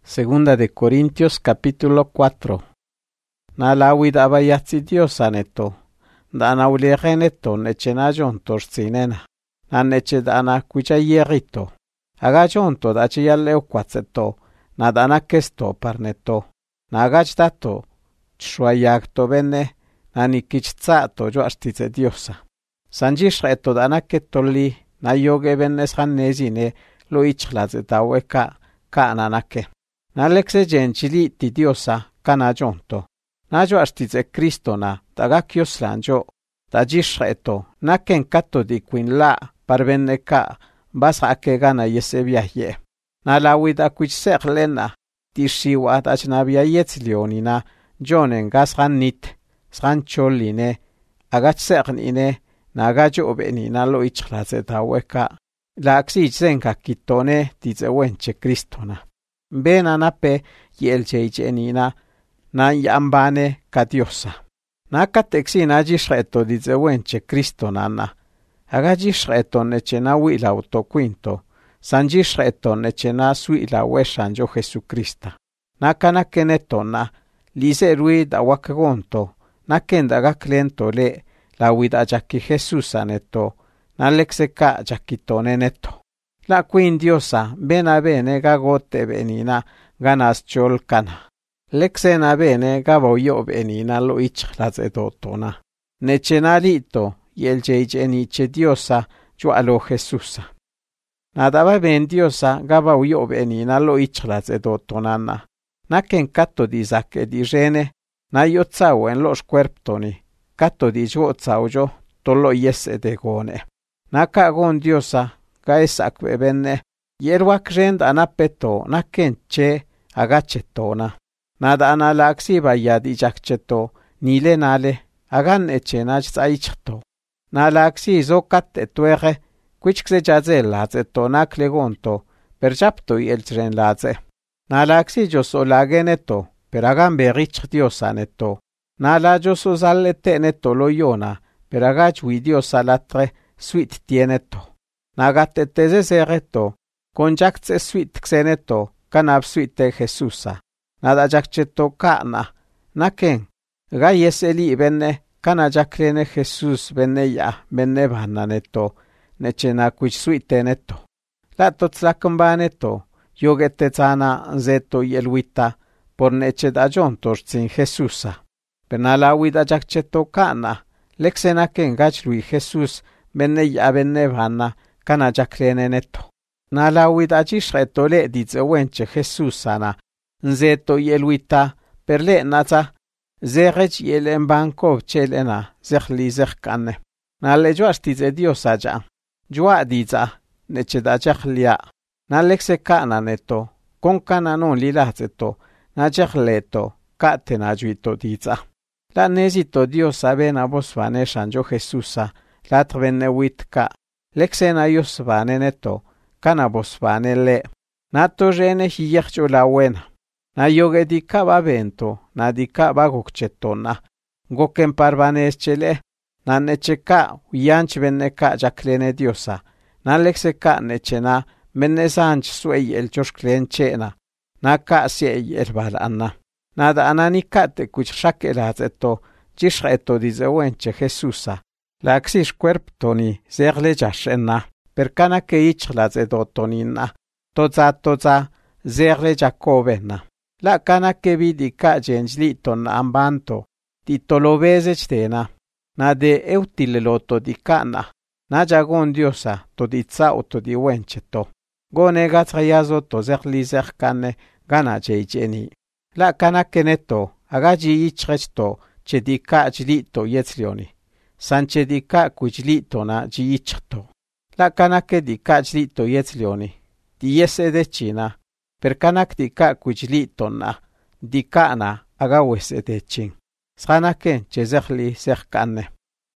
Segunda de Corintios capítulo 4. Nalawid abayatsi Dios aneto. Dana ulegeneto nechenajon torcinena. Naneche dana kuchayerito. Agajonto dachiyaleo kwatseto. Nadana kesto parneto. Nagachtato. Chhuayakto bene. Nanikichtsato yo astize Diosa. Sanjishreto dana ketoli. Nayoge benes hanezine. Lo ichlazetaweka. Kananake. Nalexe genchili ti Diosa kanajonto. Najo astize Kristona tagakioslanjo. Tajishreto naken kato di quin la parveneka basa ake gana yeseviahye. Nalawida kuchsek lena tishiwa tachnavia yetzlionina jonen gasranit srancholine agachseknine nagajo obenina lo ichlazetaweka. La axizenka kitone tizewenche Kristona. Bena nape yelcheijenina na yambane ka Diosa. Nakatexi najishreto tizewenche Kristonana. Agajishreto nechena wila autoquinto. Sanjishreto nechena suila weshanjo Jesucrista. Nakanakenetona lise ruid awakagonto. Nakenda gaklento le la widajaki Jesusaneto. Nalexeka jakitone neto. La quin Diosa bena bene gagote benina ganas cholcana. Lexena bene gaboyo benina lo ichlazedotona. Nechenalito yeljeijeniche Diosa jualo Jesusa. Nadaba ben Diosa gaboyo benina lo ichlazedotonana. Naken kato di zake di rene na yotzao en los cuerptoni. Kato di yotzao tolo yese de gone. Naka gon Diosa gaesak bebenne yerwak rend anapeto naken che agachetona. Nada analaxi bayad ijakcheto nile nale agan echenach saichto. Nalaxi zokat etuere kuichkse jazel lazeto naklegonto perjapto yeltren laze. Nalaxi josolageneto per agan berich Diosaneto. Nala josozalete neto loyona per agachwi Diosalatre suit tieneto. Nagatete zereto, conjactse suit xeneto, canab suite Jesusa. Nada jaccheto kana, naken, gayeseli benne, cana jaclene Jesus benne ya, benne bananeto, nechena quich suite neto. La totzlacambaneto, yogete zana zeto yelwita, por neche da jontos sin Jesusa. Penala wida jaccheto kana, lexenaken gachlui Jesus, benne ya benne bana, kana jaclene neto. Nalawid ajishreto le dizewenche Jesusana. Nzeto yeluita per le naza. Zerech yelen banko chelena. Zerli zerkane. Nale joastize Diosa ja. Joa diza. Neche da jachlia. Nalexe kana neto. Kon kana non lilazeto. Na jachleto. Kate na juito diza. La nezito Diosa bena bosvane shanjo Jesusa. Latrvene witka. Lexena yosvane neto, canabosvane le. Nato rene hiyercho la buena. Na yoge di caba vento, na di caba gokchetona. Goken parvane eschele, na necheka, uyanch veneka jaclene Diosa. Na lexeka nechena, menesanch suey el chosklenchena. Na ka siey el balana. Nada ananikate kuch shakelazeto, jishreto dizewenche Jesusa. La axis cuerptoni zerle jashena, per cana que ichlazedotonina, toza zerle jacovena. La cana que vidi ca gensliton ambanto, titolovezectena, na de eutileloto di cana, na jagon Diosa, toditza o todiwencheto. Gone gatrayazo to zerli zercane, gana jeni. La cana que neto, agaji ichresto, chedika jlito yetzlioni. Sanche di ka kujlito na jiichto. La kanake di ka jlito yetzlioni. Di yese de china. Per kanak di ka kujlito na. Di ka na agawese de chin. Sranake chezerli serkane.